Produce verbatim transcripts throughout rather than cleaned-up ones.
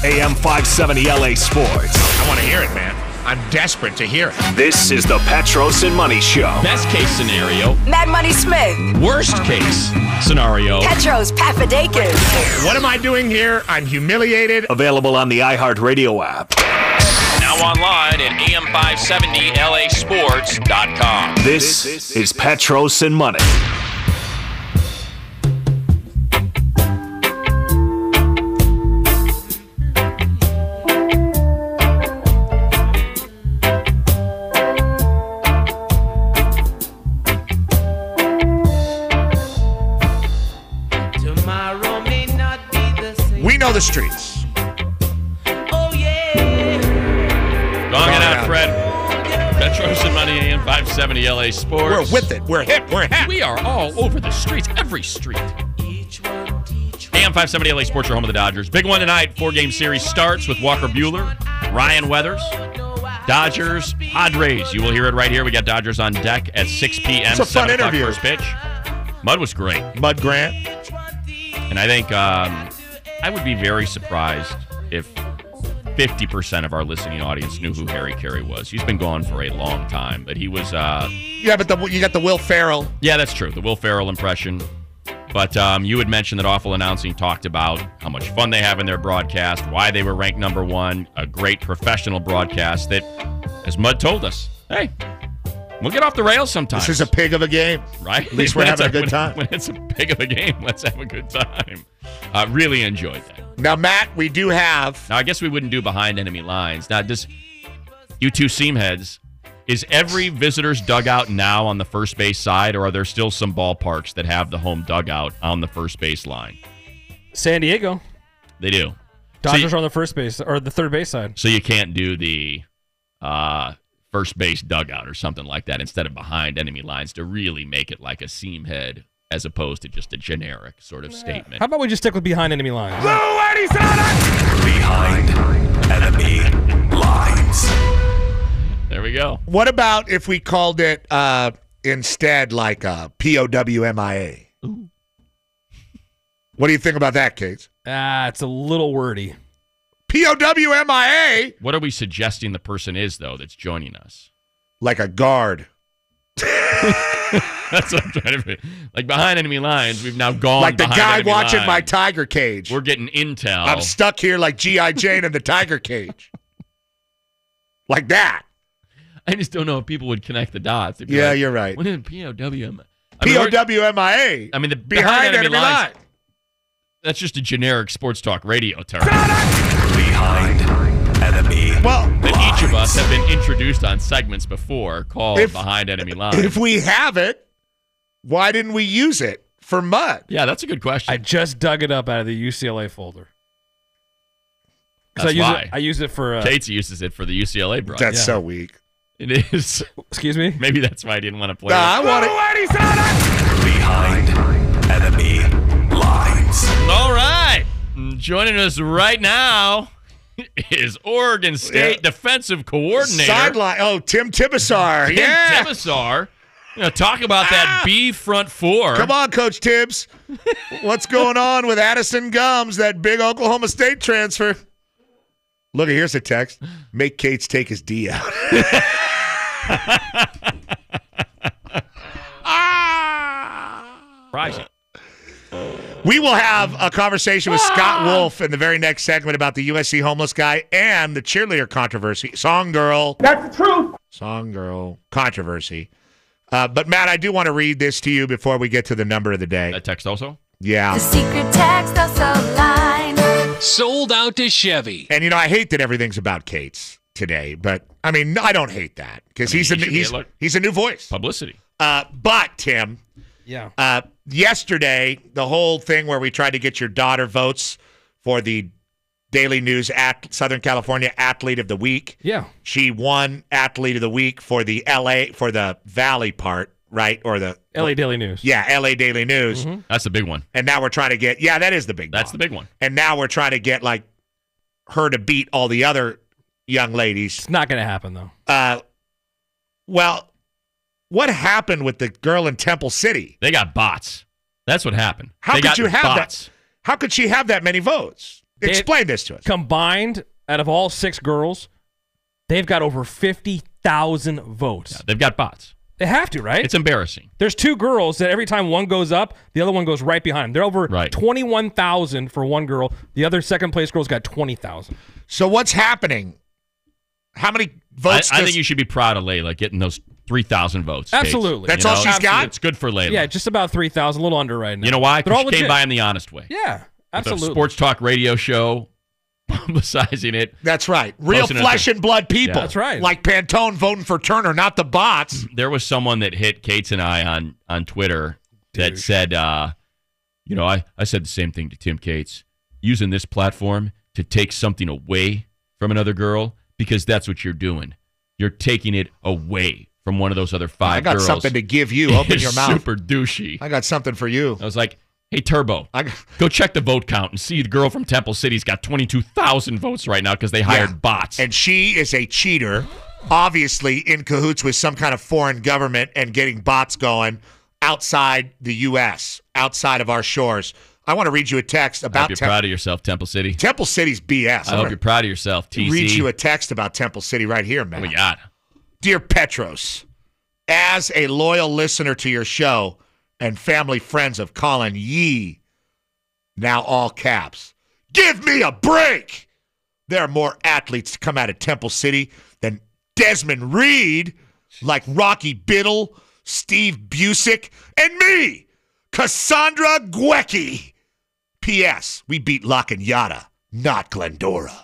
A M five seventy L A Sports. I want to hear it, man. I'm desperate to hear it. This is the Petros and Money Show. Best case scenario. Mad Money Smith. Worst case scenario. Petros Papadakis. What am I doing here? I'm humiliated. Available on the iHeartRadio app. Now online at A M five seventy L A sports dot com. This is Petros and Money. We know the streets. Oh, yeah. Long it out, Fred. Petros and Money, A M five seventy L A Sports. We're with it. We're hip. We're happy. We are all over the streets, every street. A M five seventy L A Sports, your home of the Dodgers. Big one tonight. Four-game series starts with Walker Buehler, Ryan Weathers, Dodgers, Padres. You will hear it right here. We got Dodgers on deck at six p.m. It's a fun interview. First pitch. Mud was great. Mud Grant. And I think um, I would be very surprised if fifty percent of our listening audience knew who Harry Carey was. He's been gone for a long time, but he was... Uh, Yeah, but the, you got the Will Ferrell. yeah, that's true. The Will Ferrell impression. But um, you had mentioned that Awful Announcing talked about how much fun they have in their broadcast, why they were ranked number one, a great professional broadcast that, as Mud told us, hey, we'll get off the rails sometimes. This is a pig of a game. Right? At least we're When having a it's good when- time. When it's a pig of a game, let's have a good time. Uh, really enjoyed that. Now, Matt, we do have... Now, I guess we wouldn't do behind enemy lines. Now, does you two seam heads, is every visitor's dugout now on the first base side, or are there still some ballparks that have the home dugout on the first base line? San Diego. They do. Dodgers so you, are on the first base or the third base side. so you can't do the uh, first base dugout or something like that instead of behind enemy lines to really make it like a seam head as opposed to just a generic sort of statement. How about we just stick with behind enemy lines? Behind enemy lines. There we go. What about if we called it uh, instead like uh, P O W M I A? What do you think about that, Kate? Ah, it's a little wordy. P O W M I A? What are we suggesting the person is, though, that's joining us? Like a guard. That's what I'm trying to like behind enemy lines. We've now gone Like the behind guy enemy watching lines. my tiger cage. We're getting intel. I'm stuck here like G I. Jane in the tiger cage. Like that. I just don't know if people would connect the dots. They'd be Yeah, like, you're right. What is P O W M? I P mean, O we're- W M I A. I mean, the behind enemy line. That's just a generic sports talk radio term. Behind enemy Well, That each of us have been introduced on segments before called If- behind enemy lines. if we have it, why didn't we use it for mud? Yeah, that's a good question. I just dug it up out of the U C L A folder. 'Cause That's I use why. It, I use it for. Uh, Tates uses it for the U C L A broadcast. That's Yeah. so weak. It is. excuse me. Maybe that's why I didn't want to play Nah, it. I want it. behind enemy lines. All right. Joining us right now is Oregon State Yeah. defensive coordinator Sideline. Oh, Tim Tibesar. Tim Yeah. Tibesar. You know, talk about that B front four. Come on, Coach Tibbs. What's going on with Addison Gums, that big Oklahoma State transfer? Look, here's a text. Make Cates take his D out. Rising. We will have a conversation with Scott Wolf in the very next segment about the U S C homeless guy and the cheerleader controversy. Song girl. That's the truth. Song girl controversy. Uh, but, Matt, I do want to read this to you before we get to the number of the day. That text also? Yeah. The secret text also line. Sold out to Chevy. And, you know, I hate that everything's about Cates today, but, I mean, I don't hate that because I mean, he's, he a, should be he's, able- he's a new voice. Publicity. Uh, but, Tim, Yeah. uh, yesterday, the whole thing where we tried to get your daughter votes for the Daily News at Southern California Athlete of the Week. Yeah. She won Athlete of the Week for the L A, for the Valley part, right? Or the L A Daily News. Yeah, L A Daily News. Mhm. That's the big one. And now we're trying to get, yeah, that is the big That's one. the big one. And now we're trying to get, like, her to beat all the other young ladies. It's not going to happen, though. Uh, well, what happened with the girl in Temple City? They got bots. That's what happened. How they could got you have bots. that? How could she have that many votes? Explain this to us. Combined, out of all six girls, they've got over fifty thousand votes. Yeah, they've got bots. They have to, right? It's embarrassing. There's two girls that every time one goes up, the other one goes right behind them. They're over Right. twenty-one thousand for one girl. The other second place girl's got twenty thousand. So what's happening? How many I, votes? I does- think you should be proud of Layla getting those three thousand votes. Absolutely. That's You all know, she's got? It's good for Layla. Yeah, just about three thousand, a little under right now. You know why? They're all Because she came legit. by in the honest way. Yeah, With absolutely. a sports talk radio show, publicizing it. That's right. Real Close enough flesh to- and blood people. Yeah. That's right. Like Pantone voting for Turner, not the bots. There was someone that hit Kate's and I on, on Twitter that Dude. said, uh, you know, I, I said the same thing to Tim Cates. Using this platform to take something away from another girl, because that's what you're doing. You're taking it away from one of those other five I got girls. something to give you. Open It's your mouth. super douchey. I got something for you. I was like, hey, Turbo, I got, go check the vote count and see the girl from Temple City's got twenty-two thousand votes right now because they hired Yeah. bots. and she is a cheater, obviously in cahoots with some kind of foreign government and getting bots going outside the U S, outside of our shores. I want to read you a text I hope about you're Tem- proud of yourself, Temple City. Temple City's B S. I I'm hope gonna you're proud of yourself, T C. read you a text about Temple City right here, man. What we got? Dear Petros, as a loyal listener to your show and family friends of Colin Yee, now all caps, give me a break. There are more athletes to come out of Temple City than Desmond Reed, like Rocky Biddle, Steve Busick, and me, Cassandra Gwecky. P S. We beat La Cañada, not Glendora.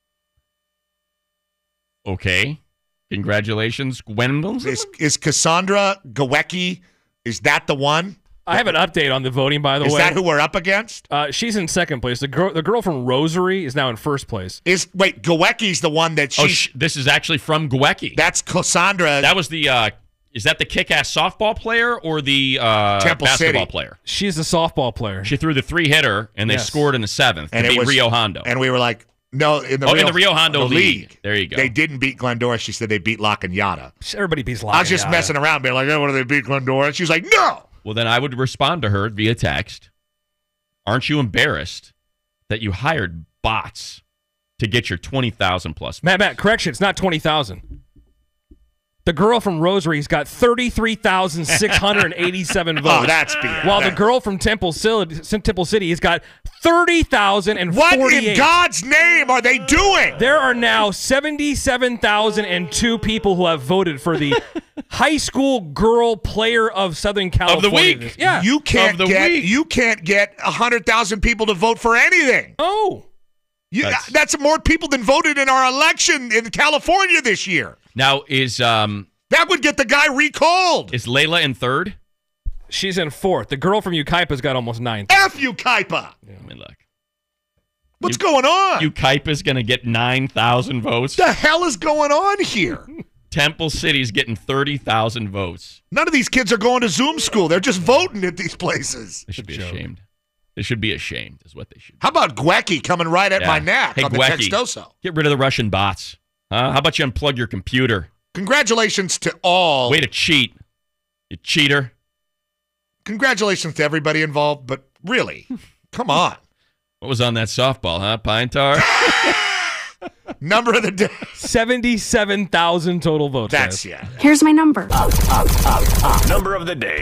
Okay. Congratulations, Gwen. Is, is Cassandra Gwecky, is that the one? I have an update on the voting, by the Is way. that who we're up against? Uh, she's in second place. The girl, the girl from Rosary is now in first place. Is wait, Gawecki's the one that she. Oh, sh- this is actually from Gwecky. that's Cassandra. That was the. Uh, is that the kick-ass softball player or the uh, Temple basketball City. player? She's a softball player. She threw the three-hitter and they Yes. scored in the seventh and to it beat was Rio Hondo. And we were like, no, in the Oh, in Rio, the Rio Hondo the League. There you go. They didn't beat Glendora. She said they beat La Cañada. Everybody beats La I was just Cañada. messing around, being like, oh, what do they beat Glendora? And she's like, no. Well, then I would respond to her via text. Aren't you embarrassed that you hired bots to get your twenty thousand plus? Matt, Matt, correction. It's not twenty thousand. The girl from Rosary's got thirty-three thousand six hundred eighty-seven votes. Oh, that's B S. While the That- girl from Temple City, Temple City has got thirty thousand forty-eight. What in God's name are they doing? There are now seventy-seven thousand two people who have voted for the high school girl player of Southern California. week. Yeah. You can't Of the get week. you can't get a hundred thousand people to vote for anything. oh. You, That's- that's more people than voted in our election in California this year. Now is um That would get the guy recalled. is Layla in third? She's in fourth. The girl from Ukaipa's got almost ninth. F you, Kaipa. Let me look. What's going on? Ukaipa's going to get nine thousand votes. the hell is going on here? Temple City's getting thirty thousand votes. None of these kids are going to Zoom school. They're just voting at these places. They should be joke. ashamed. They should be ashamed, is what they should be. How about Gwecky coming right at Yeah. my neck Hey, on the Gwecky. Textoso? Get rid of the Russian bots. Huh? How about you unplug your computer? Congratulations to all. Way to cheat, you cheater. Congratulations to everybody involved, but really, come on. What was on that softball, huh? Pine tar? Number of the day. seventy-seven thousand total votes. That's, guys. yeah. Here's my number. Number of the day.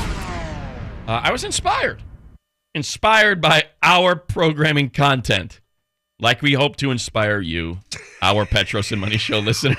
Uh, I was inspired. Inspired by our programming content. Like we hope to inspire you, our Petros and Money Show listener.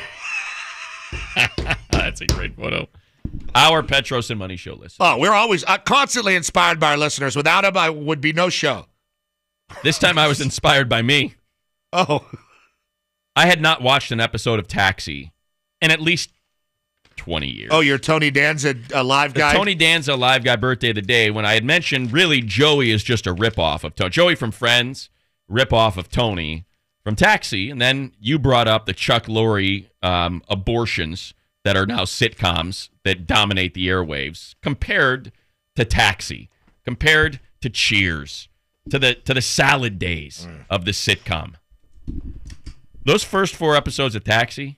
That's a great photo. Our Petros and Money Show listener. Oh, we're always uh, constantly inspired by our listeners. Without them, I would be no show. This time I was inspired by me. Oh, I had not watched an episode of Taxi in at least twenty years. oh, you're Tony Danza, a live The guy? Tony Danza Live Guy Birthday of the Day, when I had mentioned really Joey is just a ripoff of Tony. Joey from Friends, ripoff of Tony from Taxi. And then you brought up the Chuck Lorre um, abortions that are now sitcoms that dominate the airwaves compared to Taxi, compared to Cheers, to the to the salad days of the sitcom. Those first four episodes of Taxi,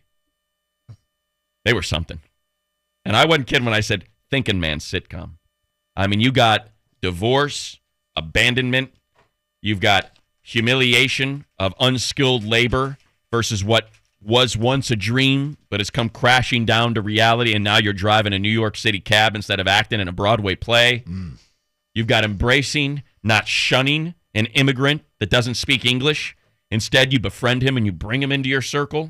they were something. And I wasn't kidding when I said thinking man sitcom. I mean, you got divorce, abandonment, you've got humiliation of unskilled labor versus what was once a dream but has come crashing down to reality, and now you're driving a New York City cab instead of acting in a Broadway play. Mm. You've got embracing, not shunning, an immigrant that doesn't speak English. Instead, you befriend him and you bring him into your circle.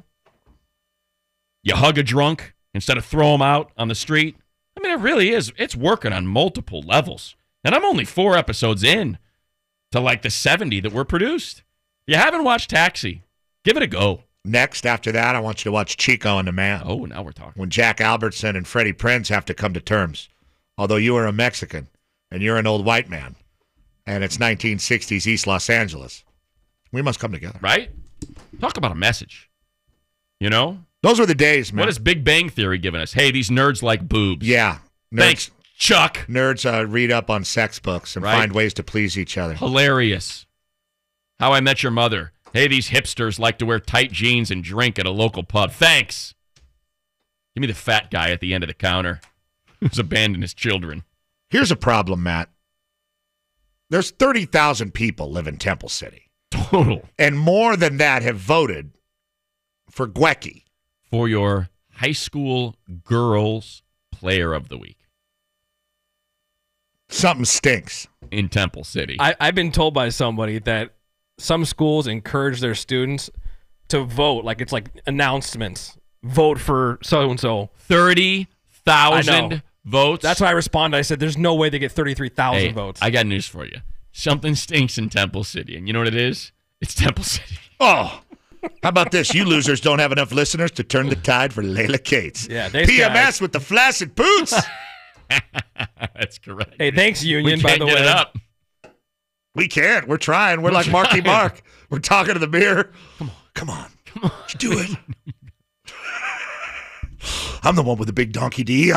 You hug a drunk instead of throw him out on the street. I mean, it really is. It's working on multiple levels. And I'm only four episodes in to like the seventy that were produced. If you haven't watched Taxi, give it a go. Next, after that, I want you to watch Chico and the Man. Oh, now we're talking. When Jack Albertson and Freddie Prinze have to come to terms. Although you are a Mexican and you're an old white man, and it's nineteen sixties East Los Angeles, we must come together. Right? Talk about a message. You know? Those were the days, man. What has Big Bang Theory given us? Hey, these nerds like boobs. Yeah. Nerds, Thanks, Chuck. Nerds uh, read up on sex books and Right? find ways to please each other. Hilarious. How I Met Your Mother. Hey, these hipsters like to wear tight jeans and drink at a local pub. Thanks. Give me the fat guy at the end of the counter who's abandoned his children. Here's a problem, Matt. There's thirty thousand people live in Temple City. Total. And more than that have voted for Gwecky. For your high school girls player of the week. Something stinks. In Temple City. I, I've been told by somebody that some schools encourage their students to vote, like it's like announcements. Vote for so-and-so. thirty thousand votes? That's why I responded. I said, there's no way they get thirty-three thousand Hey, votes. I got news for you. Something stinks in Temple City. And you know what it is? It's Temple City. Oh, how about this? You losers don't have enough listeners to turn the tide for Layla Cates. Yeah, thanks, P M S guys. with the flaccid boots. That's correct. Hey, thanks, Union, we by can't the get way. it up. We can't. We're trying. We're, We're like Marky trying. Mark. We're talking to the mirror. Come on. Come on. Come on. Do it. I'm the one with the big donkey D.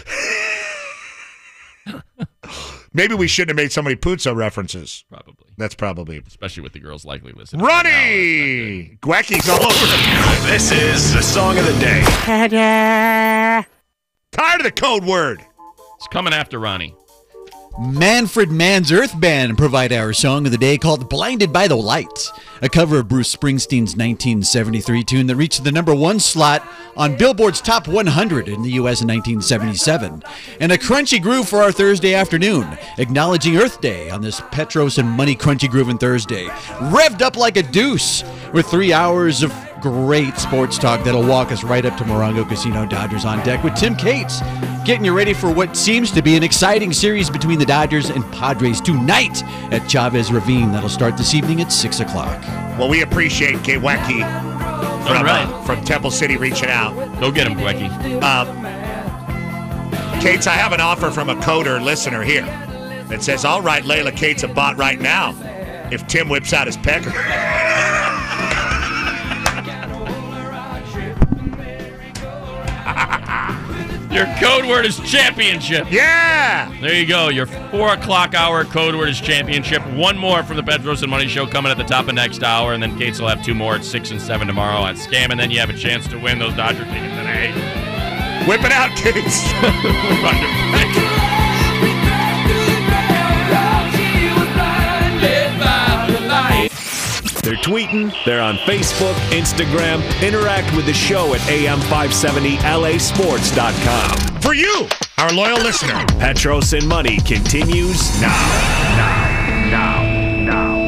Maybe we shouldn't have made so many Puzo references. Probably. That's probably. Especially with the girls likely listening. Runny! Gwecky's all over the This is the song of the day. Tired of the code word. It's coming after Ronnie. Manfred Mann's Earth Band provide our song of the day called Blinded by the Light, a cover of Bruce Springsteen's nineteen seventy-three tune that reached the number one slot on Billboard's Top one hundred in the U S in nineteen seventy-seven. And a crunchy groove for our Thursday afternoon, acknowledging Earth Day on this Petros and Money Crunchy Groovin' Thursday. Revved up like a deuce with three hours of great sports talk that'll walk us right up to Morongo Casino Dodgers on deck with Tim Cates, getting you ready for what seems to be an exciting series between the Dodgers and Padres tonight at Chavez Ravine. That'll start this evening at six o'clock. Well, we appreciate Gwecky from, All right. uh, from Temple City reaching out. Go get him, Gwecky. Uh, Cates, I have an offer from a coder listener here that says, I'll write Layla Cates a bot right now if Tim whips out his pecker. Your code word is championship. Yeah! There you go. Your four o'clock hour code word is championship. One more from the Petros and Money Show coming at the top of next hour, and then Cates will have two more at six and seven tomorrow on Scam, and then you have a chance to win those Dodger tickets today. Whip it out, Cates. They're tweeting, they're on Facebook, Instagram. Interact with the show at A M five seventy L A sports dot com. For you, our loyal listener. Petros and Money continues now. Now, now, now.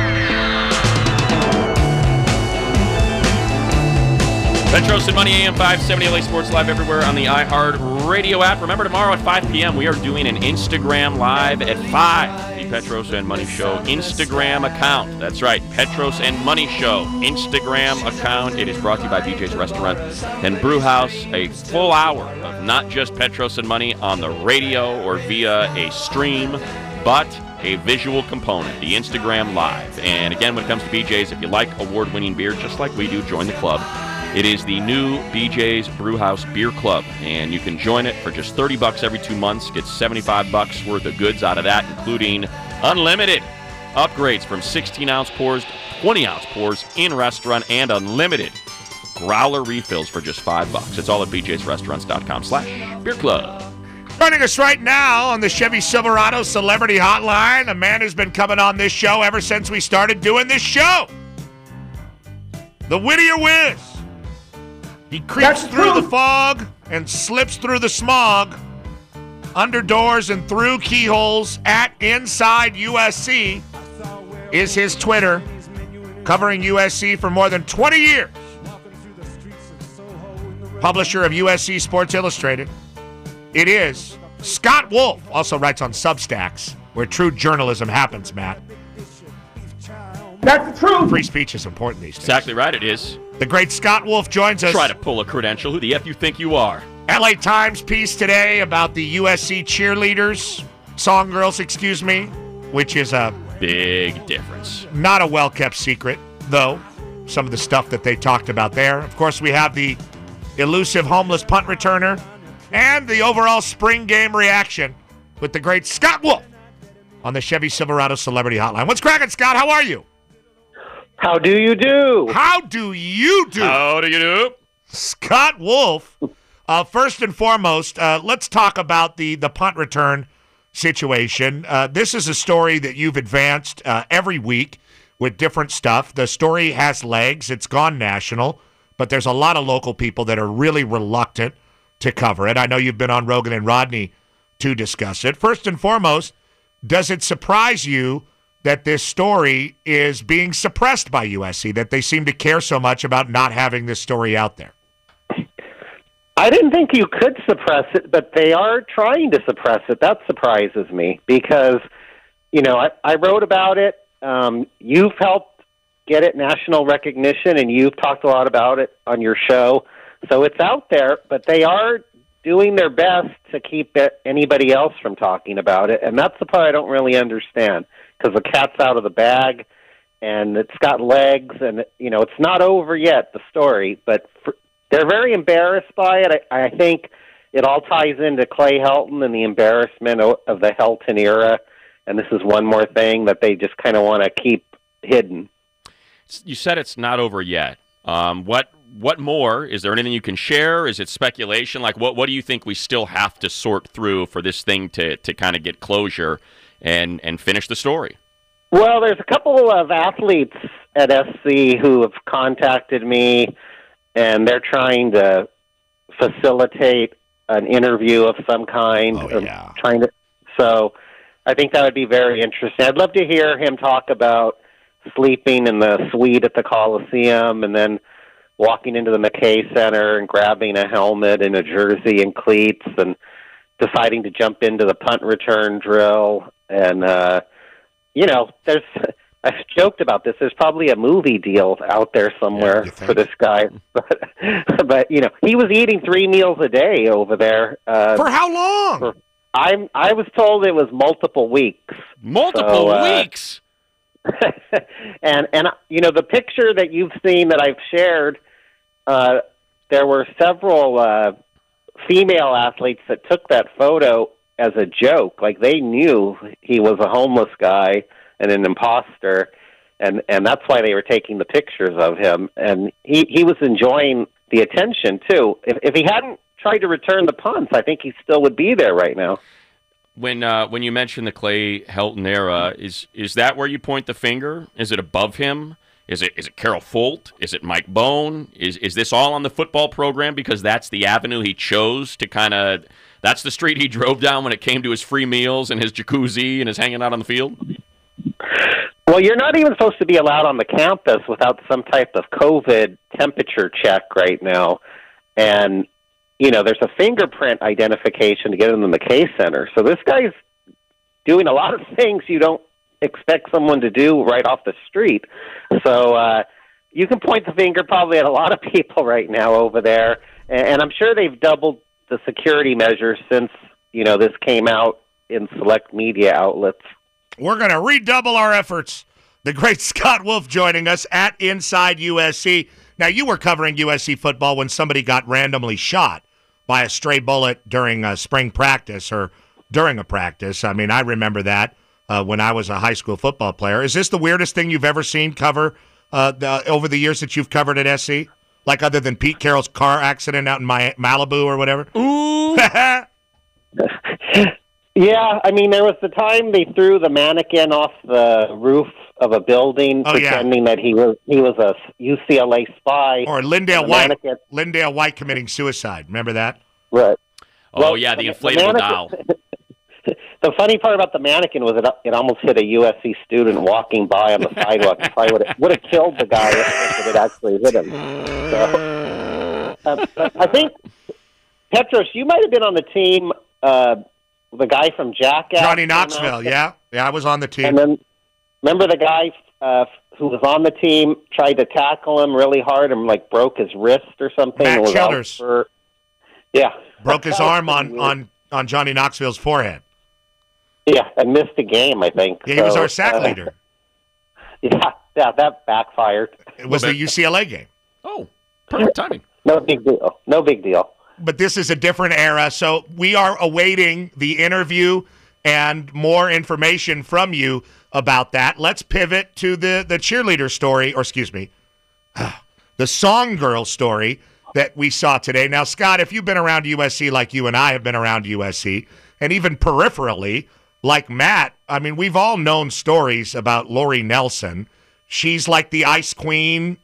Petros and Money, A M five seventy L A Sports Live everywhere on the iHeart Radio app. Remember, tomorrow at five p.m., we are doing an Instagram Live at five. The Petros and Money Show Instagram account. That's right, Petros and Money Show Instagram account. It is brought to you by B J's Restaurant and Brew House. A full hour of not just Petros and Money on the radio or via a stream, but a visual component, the Instagram Live. And again, when it comes to B J's, if you like award-winning beer, just like we do, join the club. It is the new B J's Brewhouse Beer Club, and you can join it for just thirty bucks every two months. Get seventy-five bucks worth of goods out of that, including unlimited upgrades from sixteen ounce pours to twenty ounce pours in restaurant, and unlimited growler refills for just five bucks. It's all at b j's restaurants dot com slash beer club. Joining us right now on the Chevy Silverado Celebrity Hotline, a man who's been coming on this show ever since we started doing this show. The Whittier Whiz. He creeps through the fog and slips through the smog, under doors and through keyholes at Inside U S C is his Twitter, covering U S C for more than twenty years. Publisher of U S C Sports Illustrated. It is Scott Wolf, also writes on Substacks, where true journalism happens, Matt. That's the truth. Free speech is important these days. Exactly right, it is. The great Scott Wolf joins us. Try to pull a credential. Who the F you think you are? L A Times piece today about the U S C cheerleaders, song girls, excuse me, which is a big difference. Not a well-kept secret, though, some of the stuff that they talked about there. Of course, we have the elusive homeless punt returner and the overall spring game reaction with the great Scott Wolf on the Chevy Silverado Celebrity Hotline. What's cracking, Scott? How are you? How do you do? How do you do? How do you do? Scott Wolf, uh, first and foremost, uh, let's talk about the, the punt return situation. Uh, this is a story that you've advanced uh, every week with different stuff. The story has legs. It's gone national, but there's a lot of local people that are really reluctant to cover it. I know you've been on Rogan and Rodney to discuss it. First and foremost, does it surprise you that this story is being suppressed by U S C, that they seem to care so much about not having this story out there? I didn't think you could suppress it, but they are trying to suppress it. That surprises me because, you know, I, I wrote about it. Um, you've helped get it national recognition, and you've talked a lot about it on your show. So it's out there, but they are doing their best to keep it, anybody else from talking about it, and that's the part I don't really understand, because the cat's out of the bag, and it's got legs, and, you know, it's not over yet, the story, but for, they're very embarrassed by it. I, I think it all ties into Clay Helton and the embarrassment of, of the Helton era, and this is one more thing that they just kind of want to keep hidden. You said it's not over yet. Um, what what more? Is there anything you can share? Is it speculation? Like, what, what do you think we still have to sort through for this thing to, to kind of get closure and, and finish the story? Well, there's a couple of athletes at S C who have contacted me, and they're trying to facilitate an interview of some kind. Oh, yeah. Trying to, so I think that would be very interesting. I'd love to hear him talk about sleeping in the suite at the Coliseum and then walking into the McKay Center and grabbing a helmet and a jersey and cleats and deciding to jump into the punt return drill. And, uh, you know, there's, I've joked about this. There's probably a movie deal out there somewhere yeah, for this guy. But, but, you know, he was eating three meals a day over there. Uh, For how long? For, I'm, I was told it was multiple weeks. Multiple so, uh, weeks? and and you know, the picture that you've seen that I've shared, uh, there were several uh, female athletes that took that photo as a joke, like they knew he was a homeless guy and an imposter, and and that's why they were taking the pictures of him. And he he was enjoying the attention too. If if he hadn't tried to return the punts, I think he still would be there right now. When uh, when you mention the Clay Helton era, is is that where you point the finger? Is it above him? Is it is it Carol Folt? Is it Mike Bone? Is is this all on the football program because that's the avenue he chose to kind of that's the street he drove down when it came to his free meals and his jacuzzi and his hanging out on the field? Well, you're not even supposed to be allowed on the campus without some type of COVID temperature check right now, and you know, there's a fingerprint identification to get in the McKay Center. So this guy's doing a lot of things you don't expect someone to do right off the street. So uh, you can point the finger probably at a lot of people right now over there. And, and I'm sure they've doubled the security measures since, you know, this came out in select media outlets. We're going to redouble our efforts. The great Scott Wolf joining us at Inside U S C. Now, you were covering U S C football when somebody got randomly shot by a stray bullet during a spring practice or during a practice. I mean, I remember that uh, when I was a high school football player. Is this the weirdest thing you've ever seen cover uh, the, over the years that you've covered at S C? Like other than Pete Carroll's car accident out in my, Malibu or whatever? Ooh. Yeah, I mean, there was the time they threw the mannequin off the roof of a building, Oh, pretending that he was he was a U C L A spy. Or Lindale The White. mannequin- Lindale White committing suicide. Remember that? Right. Oh, Well, yeah, the the inflatable mannequin- doll. The funny part about the mannequin was it, it almost hit a U S C student walking by on the sidewalk. It probably would have, would have killed the guy if it had actually hit him. So, uh, but I think, Petros, you might have been on the team, uh, the guy from Jackass. Johnny came out. Knoxville, yeah. Yeah, I was on the team. And then, remember the guy uh, who was on the team tried to tackle him really hard and, like, broke his wrist or something? Matt and was out Childers. for- yeah. Broke his That was arm pretty on, weird. on, on Johnny Knoxville's forehead. Yeah, and missed a game, I think. Yeah, he was So, our sack uh, leader. Yeah, yeah, that backfired. It was the U C L A game. Oh, perfect timing. No big deal. No big deal. But this is a different era, so we are awaiting the interview and more information from you about that. Let's pivot to the, the cheerleader story, or excuse me, the song girl story that we saw today. Now, Scott, if you've been around U S C like you and I have been around U S C, and even peripherally, like Matt, I mean, we've all known stories about Lori Nelson. She's like the ice queen,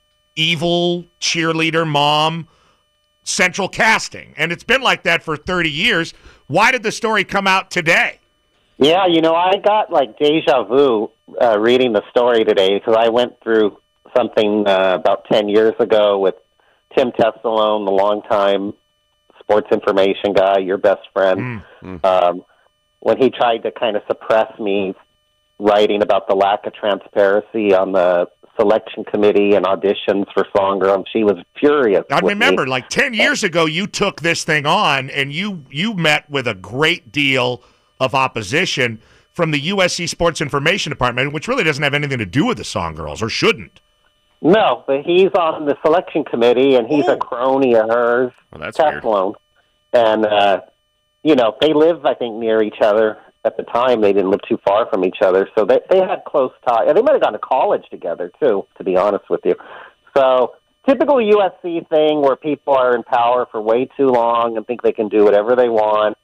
evil cheerleader mom, central casting. And it's been like that for thirty years. Why did the story come out today? Yeah, you know, I got like deja vu uh, reading the story today because I went through something uh, about ten years ago with Tim Tessalone, the longtime sports information guy, your best friend, Mm. um, when he tried to kind of suppress me writing about the lack of transparency on the selection committee and auditions for Song Girl. She was furious. I with remember, me. like ten years ago, you took this thing on, and you you met with a great deal of opposition from the U S C Sports Information Department, which really doesn't have anything to do with the Song Girls, or shouldn't. No, but he's on the selection committee, and he's Oh. a crony of hers. Well, that's weird. Tessalone. And, uh, you know, they live, I think, near each other. At the time, they didn't live too far from each other, so they they had close ties. And they might have gone to college together, too, to be honest with you. So, typical U S C thing where people are in power for way too long and think they can do whatever they want.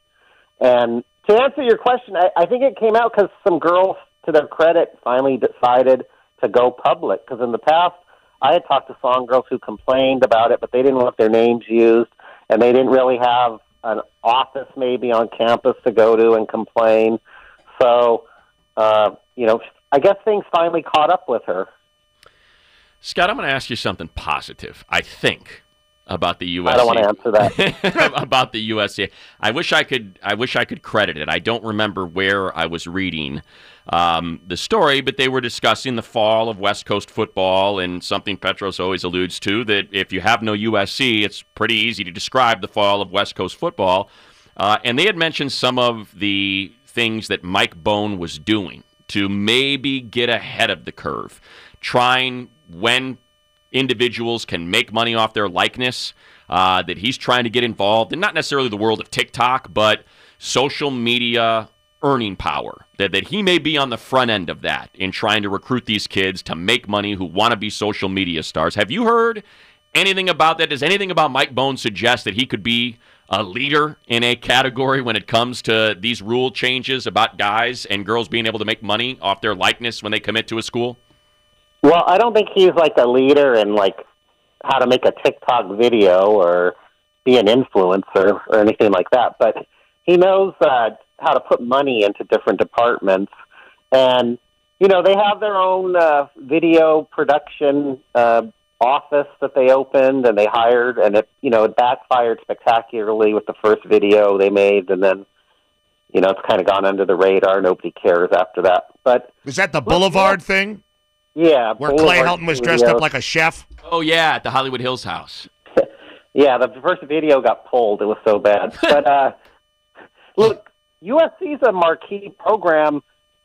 And to answer your question, I, I think it came out because some girls, to their credit, finally decided to go public. Because in the past, I had talked to song girls who complained about it, but they didn't want their names used, and they didn't really have an office maybe on campus to go to and complain. So, uh, you know, I guess things finally caught up with her. Scott, I'm going to ask you something positive, I think, about the U S C. I don't want to answer that. About the U S C. I wish I could I wish I could credit it. I don't remember where I was reading um, the story, but they were discussing the fall of West Coast football, and something Petros always alludes to, that if you have no U S C, it's pretty easy to describe the fall of West Coast football. Uh, and they had mentioned some of the things that Mike Bohn was doing to maybe get ahead of the curve, trying when individuals can make money off their likeness, uh, that he's trying to get involved in, not necessarily the world of TikTok, but social media earning power, that, that he may be on the front end of that in trying to recruit these kids to make money who want to be social media stars. Have you heard anything about that? Does anything about Mike Bohn suggest that he could be a leader in a category when it comes to these rule changes about guys and girls being able to make money off their likeness when they commit to a school? Well, I don't think he's like a leader in like how to make a TikTok video or be an influencer or anything like that, but he knows uh, how to put money into different departments. And, you know, they have their own uh, video production uh, office that they opened and they hired, and it, you know, it backfired spectacularly with the first video they made, and then, you know, it's kind of gone under the radar. Nobody cares after that. But Is that the Boulevard thing? yeah, Where Clay Boulevard Helton was dressed Studios. up like a chef? Oh, yeah, at the Hollywood Hills house. Yeah, the first video got pulled. It was so bad. But uh, look, U S C is a marquee program,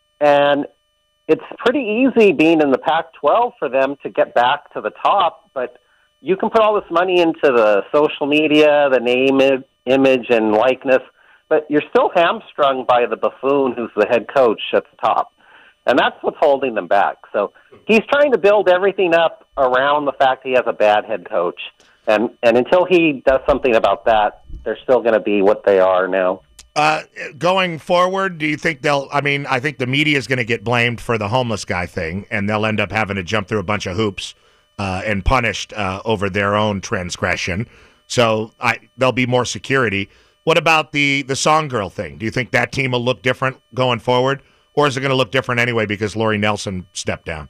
and it's pretty easy being in the Pac twelve for them to get back to the top. But you can put all this money into the social media, the name, i- image, and likeness, but you're still hamstrung by the buffoon who's the head coach at the top. And that's what's holding them back. So he's trying to build everything up around the fact he has a bad head coach. And and until he does something about that, they're still going to be what they are now. Uh, going forward, do you think they'll, I mean, I think the media is going to get blamed for the homeless guy thing, and they'll end up having to jump through a bunch of hoops uh, and punished uh, over their own transgression. So I, there'll be more security. What about the, the Song Girl thing? Do you think that team will look different going forward, or is it going to look different anyway because Lori Nelson stepped down?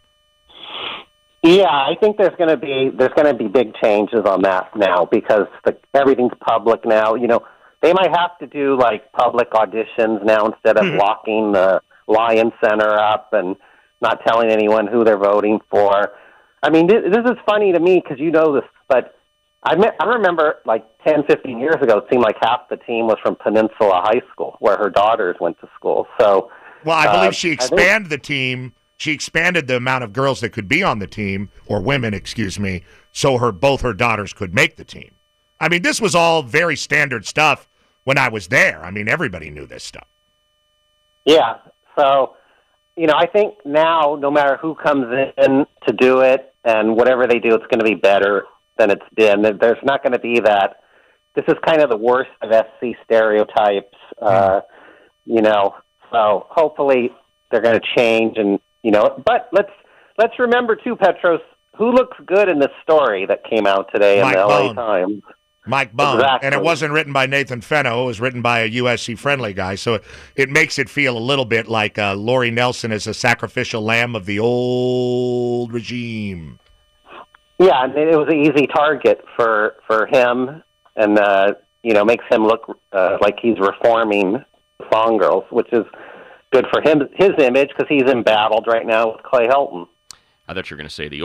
Yeah, I think there's going to be there's going to be big changes on that now because the, everything's public now. You know, they might have to do like public auditions now instead of locking the Lion Center up and not telling anyone who they're voting for. I mean, this, this is funny to me because you know this, but I, me- I remember like ten, fifteen years ago, it seemed like half the team was from Peninsula High School, where her daughters went to school. So, well, I believe uh, she expanded think- the team. She expanded the amount of girls that could be on the team, or women, excuse me, so her both her daughters could make the team. I mean, this was all very standard stuff when I was there. I mean, everybody knew this stuff. Yeah. So, you know, I think now, no matter who comes in to do it and whatever they do, it's going to be better than it's been. There's not going to be that. This is kind of the worst of S C stereotypes, uh, you know. So hopefully they're going to change, and you know. But let's let's remember too, Petros, who looks good in this story that came out today Mike in the L A Bone. Times. Mike Bone. Exactly. And it wasn't written by Nathan Fenno. It was written by a U S C-friendly guy. So it, it makes it feel a little bit like uh, Lori Nelson is a sacrificial lamb of the old regime. Yeah, and it was an easy target for, for him, and, uh, you know, makes him look uh, like he's reforming Song Girls, which is good for him, his image, because he's embattled right now with Clay Helton. I thought you were going to say the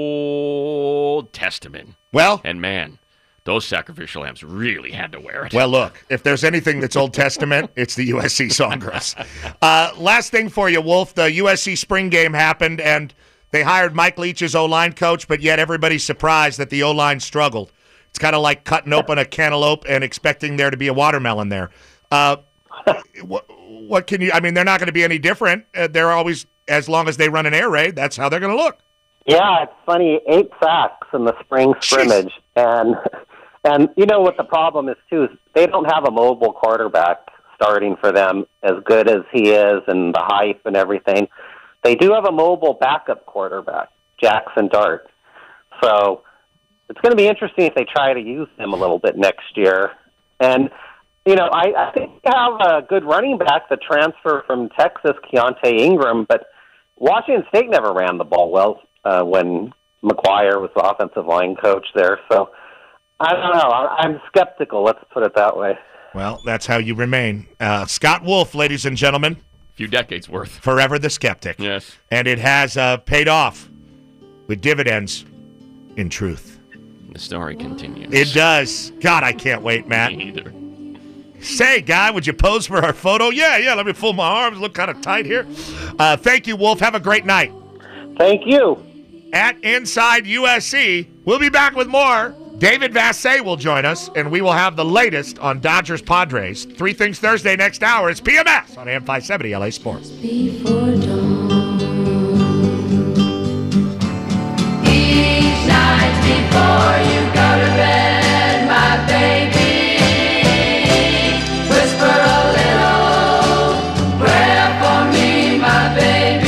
Old Testament. Well, and man, those sacrificial lambs really had to wear it. Well, look, if there's anything that's Old Testament, it's the U S C Song Girls. Uh, last thing for you, Wolf. The U S C spring game happened, and they hired Mike Leach's O-line coach, but yet everybody's surprised that the O-line struggled. It's kind of like cutting open a cantaloupe and expecting there to be a watermelon there. Uh, what, what can you – I mean, they're not going to be any different. Uh, they're always – as long as they run an air raid, that's how they're going to look. Yeah, it's funny. Eight sacks in the spring scrimmage. And, and you know what the problem is, too, is they don't have a mobile quarterback starting for them as good as he is and the hype and everything. They do have a mobile backup quarterback, Jackson Dart. So it's going to be interesting if they try to use him a little bit next year. And, you know, I, I think they have a good running back, the transfer from Texas, Keontae Ingram, but Washington State never ran the ball well uh, when McGuire was the offensive line coach there. So I don't know. I'm skeptical, let's put it that way. Well, that's how you remain. Uh, Scott Wolf, ladies and gentlemen. Few decades worth. Forever the skeptic. Yes. And it has uh, paid off with dividends in truth. The story continues. It does. God, I can't wait, Matt. Me either. Say, guy, would you pose for our photo? Yeah, yeah, let me fold my arms. Look kind of tight here. Uh, thank you, Wolf. Have a great night. Thank you. At Inside U S C, we'll be back with more. David Vassay will join us, and we will have the latest on Dodgers Padres. Three Things Thursday next hour. It's P M S on A M five seventy L A Sports. Before dawn. Each night before you go to bed, my baby, whisper a little prayer for me, my baby.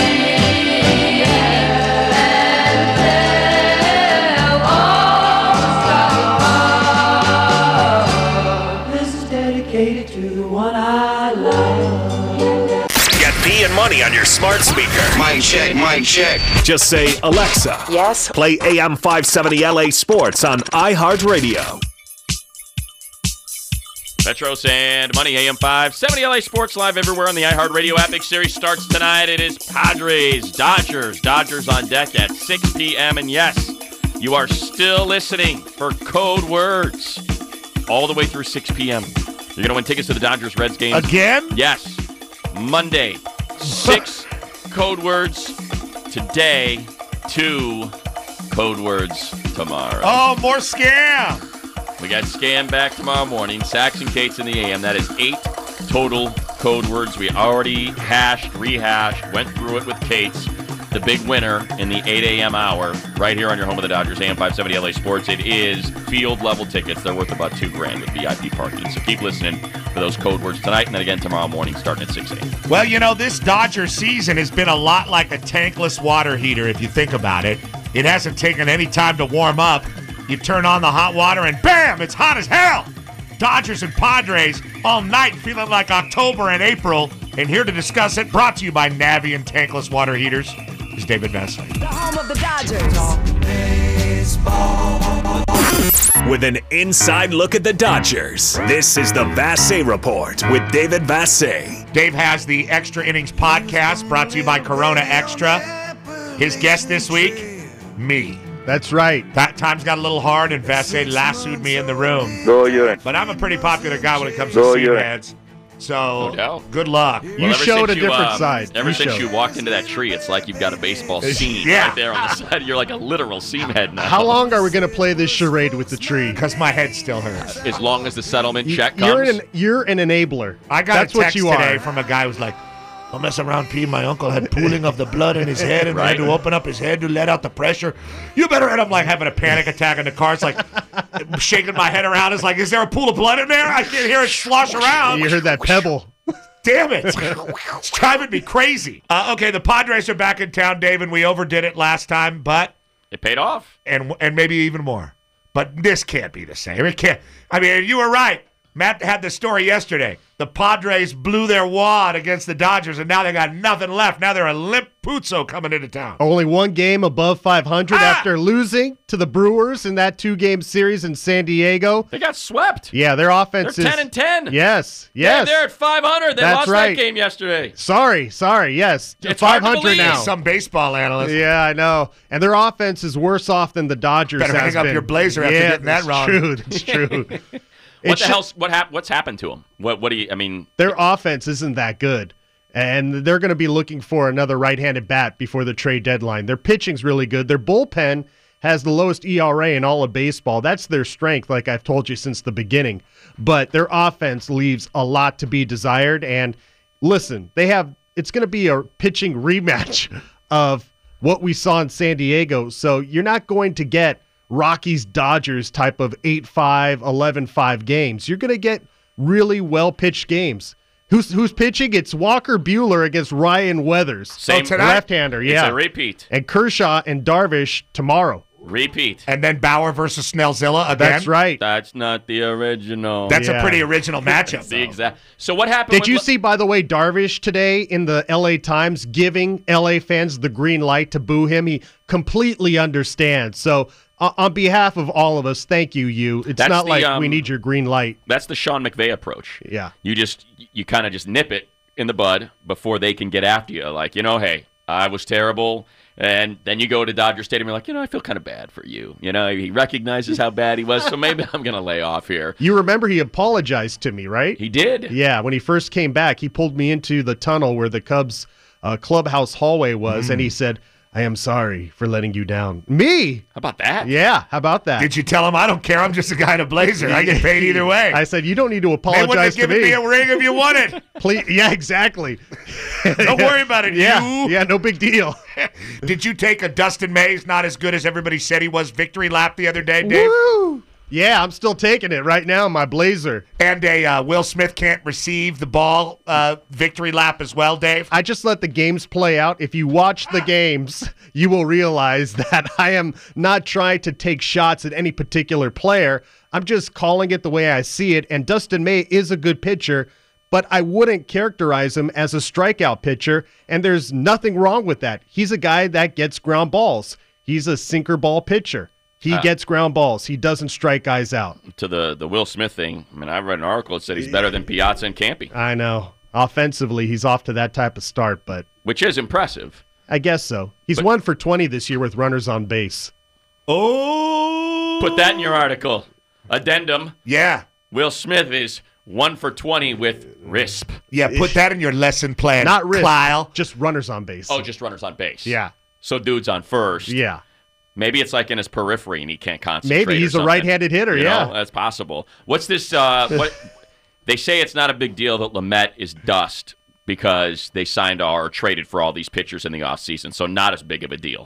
Money on your smart speaker. Mic check, mic check. Just say, Alexa. Yes. Play A M five seventy L A Sports on iHeartRadio. Petros and Money, A M five seventy L A Sports, live everywhere on the iHeartRadio app. Big series starts tonight. It is Padres, Dodgers. Dodgers on deck at six p.m. And yes, you are still listening for Code Words all the way through six p.m. You're going to win tickets to the Dodgers-Reds game. Again? Yes. Monday. Six code words today, two code words tomorrow. Oh, more scam. We got scam back tomorrow morning. Sax and Kate's in the A M. That is eight total code words. We already hashed, rehashed, went through it with Kate's. the big winner in the eight a.m. hour right here on your home of the Dodgers, A M five seventy L A Sports. It is field-level tickets. They're worth about two grand with V I P parking. So keep listening for those code words tonight, and then again tomorrow morning starting at six a.m. Well, you know, this Dodger season has been a lot like a tankless water heater, if you think about it. It hasn't taken any time to warm up. You turn on the hot water, and bam, it's hot as hell. Dodgers and Padres all night feeling like October and April. And here to discuss it, brought to you by Navy and Tankless Water Heaters, is David Vassegh. The home of the Dodgers. With an inside look at the Dodgers, this is the Vassegh Report with David Vassegh. Dave has the Extra Innings podcast brought to you by Corona Extra. His guest this week, me. That's right. That time's got a little hard, and Vassegh lassoed me in the room. Go urine. But I'm a pretty popular guy when it comes Go to seed urine. heads. So, No doubt. good luck. You Well, ever showed since a you, different um, side. Ever You since showed. you walked into that tree, it's like you've got a baseball seam Yeah. right there on the side. You're like a literal seam head now. How long are we going to play this charade with the tree? Because my head still hurts. As long as the settlement You- check You're comes. an, you're an enabler. I got That's a what text you today are. from a guy who's like, don't mess around, P. My uncle had pooling of the blood in his head, and I had Right. to open up his head to let out the pressure. You better. And I'm like having a panic attack in the car. It's like shaking my head around. It's like, is there a pool of blood in there? I can't hear it slosh around. You heard that pebble. Damn it. It's driving me crazy. Uh, okay, the Padres are back in town, Dave, and we overdid it last time, but It paid off. and and maybe even more. But this can't be the same. It can't. I mean, you were right. Matt had the story yesterday. The Padres blew their wad against the Dodgers, and now they got nothing left. Now they're a limp puzzo coming into town. Only one game above five hundred Ah! after losing to the Brewers in that two-game series in San Diego. They got swept. Yeah, their offense They're is ten and ten. Yes, Yeah, yes. they're at five hundred. They That's lost right. that game yesterday. Sorry, sorry. Yes, It's hard to five hundred believe. now. Some baseball analyst. Yeah, I know. And their offense is worse off than the Dodgers. Better has hang up been. your blazer after yeah, getting that that's wrong. True. It's true. What It the should- hell's what hap- What's happened to them? What? What do you? I mean, Their offense isn't that good. And they're going to be looking for another right-handed bat before the trade deadline. Their pitching's really good. Their bullpen has the lowest E R A in all of baseball. That's their strength, like I've told you since the beginning. But their offense leaves a lot to be desired. And listen, they have it's going to be a pitching rematch of what we saw in San Diego. So you're not going to get Rockies-Dodgers type of eight five, eleven five games. You're going to get really well-pitched games. Who's who's pitching? It's Walker Buehler against Ryan Weathers. Same- oh, left-hander, yeah. It's a repeat. And Kershaw and Darvish tomorrow. Repeat. And then Bauer versus Snellzilla again. That's right. That's not the original. That's Yeah. a pretty original matchup. the though. exact. So what happened? Did when you Le- see, by the way, Darvish today in the L A Times giving L A fans the green light to boo him? He completely understands. So uh, on behalf of all of us, thank you, you. It's That's not the, like um, we need your green light. That's the Sean McVay approach. Yeah. You just you kind of just nip it in the bud before they can get after you. Like, you know, hey, I was terrible. And then you go to Dodger Stadium, you're like, you know, I feel kind of bad for you. You know, he recognizes how bad he was, so maybe I'm going to lay off here. You remember he apologized to me, right? He did. Yeah, when he first came back, he pulled me into the tunnel where the Cubs uh, clubhouse hallway was, and he said, I am sorry for letting you down. Me? How about that? Yeah, how about that? Did you tell him I don't care? I'm just a guy in a blazer. I get paid either way. I said, you don't need to They wouldn't have apologize to given me. me a ring if you won it. Please, yeah, exactly. Don't worry about it. Yeah, you. yeah, no big deal. Did you take a Dustin May's not as good as everybody said he was victory lap the other day, Dave? Woo! Yeah, I'm still taking it right now, my blazer. And a uh, Will Smith can't receive the ball uh, victory lap as well, Dave? I just let the games play out. If you watch the games, you will realize that I am not trying to take shots at any particular player. I'm just calling it the way I see it. And Dustin May is a good pitcher, but I wouldn't characterize him as a strikeout pitcher. And there's nothing wrong with that. He's a guy that gets ground balls. He's a sinker ball pitcher. He Uh, gets ground balls. He doesn't strike guys out. To the, the Will Smith thing, I mean, I read an article that said he's better than Piazza and Campy, I know. Offensively, he's off to that type of start, but which is impressive. I guess so. He's But- one for twenty this year with runners on base. Oh. Put that in your article. Addendum. Yeah. Will Smith is one for twenty with R I S P. Yeah, put that in your lesson plan. Not risk, Kyle. just runners on base. Oh, just runners on base. yeah. So dude's on first. Yeah. Maybe it's like in his periphery and he can't concentrate. Maybe he's or a something. right-handed hitter, You yeah. know, that's possible. What's this? Uh, what they say it's not a big deal that Lamet is dust. because they signed or traded for all these pitchers in the offseason, so not as big of a deal.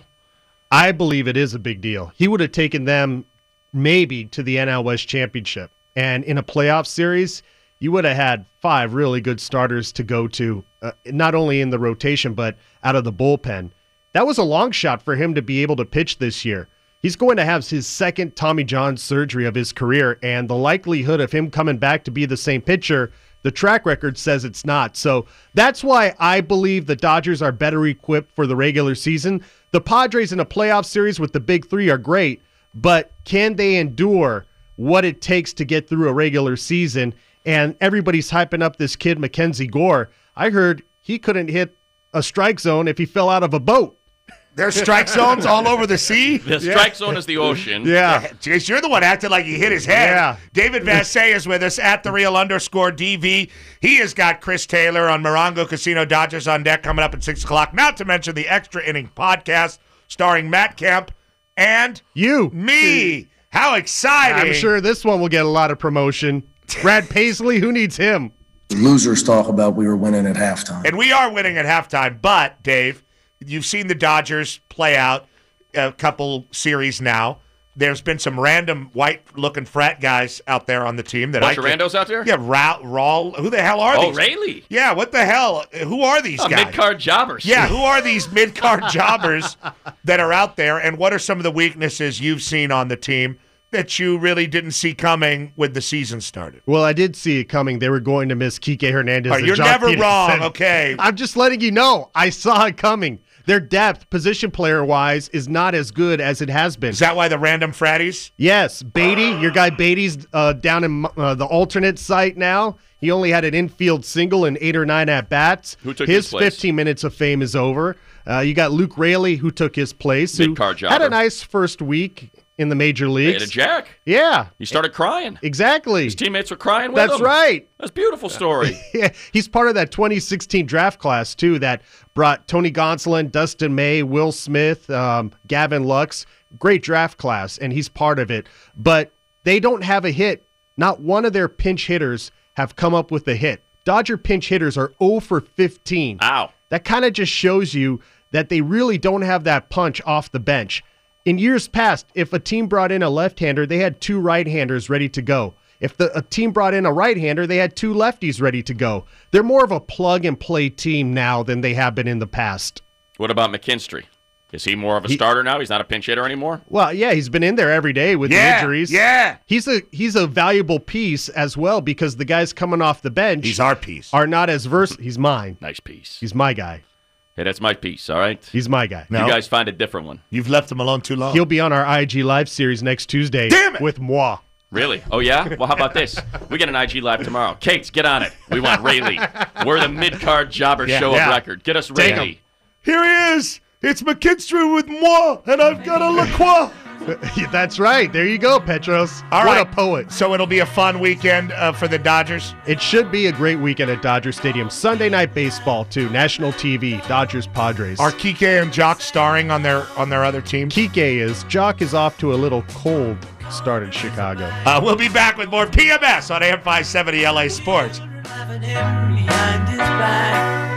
I believe it is a big deal. He would have taken them maybe to the N L West Championship. And in a playoff series, you would have had five really good starters to go to, uh, not only in the rotation, but out of the bullpen. That was a long shot for him to be able to pitch this year. He's going to have his second Tommy John surgery of his career, and the likelihood of him coming back to be the same pitcher, the track record says it's not. So that's why I believe the Dodgers are better equipped for the regular season. The Padres in a playoff series with the big three are great, but can they endure what it takes to get through a regular season? And everybody's hyping up this kid, Mackenzie Gore. I heard he couldn't hit a strike zone if he fell out of a boat. There's strike zones all over the sea? The strike yeah. zone is the ocean. Yeah. Jeez, you're the one acting like he hit his head. Yeah. David Vassay is with us at the real underscore D V. He has got Chris Taylor on Morongo Casino Dodgers on deck coming up at six o'clock. Not to mention the Extra Inning podcast starring Matt Kemp and you. Me. How exciting. I'm sure this one will get a lot of promotion. Brad Paisley, who needs him? Losers talk about we were winning at halftime. And we are winning at halftime. But, Dave, you've seen the Dodgers play out a couple series now. There's been some random white-looking frat guys out there on the team. That Bunch I of randos out there? Yeah, Ra- Raul. Who the hell are oh, these? Oh, Rayleigh. Yeah, what the hell? Who are these oh, guys? Mid-card jobbers. Yeah, who are these mid-card jobbers that are out there, and what are some of the weaknesses you've seen on the team that you really didn't see coming when the season started? Well, I did see it coming. They were going to miss Kike Hernandez. Oh, and you're Jock never Peterson. wrong, okay. I'm just letting you know. I saw it coming. Their depth, position player-wise, is not as good as it has been. Is that why the random fratties? Yes. Beatty, your guy Beatty's uh, down in uh, the alternate site now. He only had an infield single and eight or nine at-bats. Who took his his place? fifteen minutes of fame is over. Uh, you got Luke Raley, who took his place. Who Mid-card jobber. had a nice first week in the major leagues. Hit a jack. Yeah. He started crying. Exactly. His teammates were crying with That's him. right. That's a beautiful story. Yeah, he's part of that twenty sixteen draft class, too, that brought Tony Gonsolin, Dustin May, Will Smith, um, Gavin Lux. Great draft class, and he's part of it. But they don't have a hit. Not one of their pinch hitters have come up with a hit. Dodger pinch hitters are zero for fifteen. Ow. That kind of just shows you that they really don't have that punch off the bench. In years past, if a team brought in a left-hander, they had two right-handers ready to go. If the, a team brought in a right-hander, they had two lefties ready to go. They're more of a plug-and-play team now than they have been in the past. What about McKinstry? Is he more of a He- starter now? He's not a pinch hitter anymore? Well, yeah, he's been in there every day with Yeah, the injuries. yeah. He's a he's a valuable piece as well because the guys coming off the bench He's our piece. are not as versatile. He's mine. Nice piece. He's my guy. Hey, that's my piece, all right? He's my guy. No. You guys find a different one. You've left him alone too long. He'll be on our I G Live series next Tuesday Damn it! with moi. Really? Oh, yeah? Well, how about this? We get an I G Live tomorrow. Kate, get on it. We want Rayleigh. We're the mid-card jobber Yeah, show yeah. of record. Get us Take Rayleigh. Here he is. It's McKinstry with moi, and I've got a La Croix. That's right. There you go, Petros. All what right. a poet. So it'll be a fun weekend uh, for the Dodgers. It should be a great weekend at Dodger Stadium. Sunday night baseball, too. National T V. Dodgers Padres. Are Kike and Jock starring on their on their other teams? Kike is. Jock is off to a little cold start in Chicago. Uh, we'll be back with more P M S on A M five seventy L A Sports. Having him behind his back.